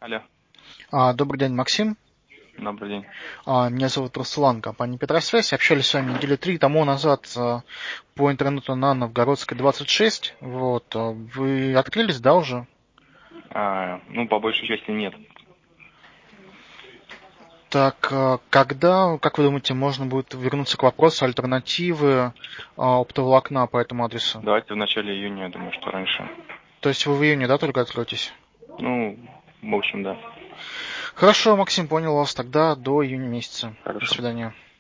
Алло, Добрый день, Максим. добрый день. Меня зовут Руслан, компания Петросвязь. Общались с вами недели 3 тому назад по интернету на Новгородской 26. Вот. Вы открылись, да, уже? Ну, по большей части нет. Так, когда, как вы думаете, можно будет вернуться к вопросу альтернативы оптоволокна по этому адресу? Давайте в начале июня, я думаю, что раньше. То есть вы в июне, да, только откроетесь? Ну, в общем, да. Хорошо, Максим, понял вас. Тогда до июня месяца. До Хорошо. свидания.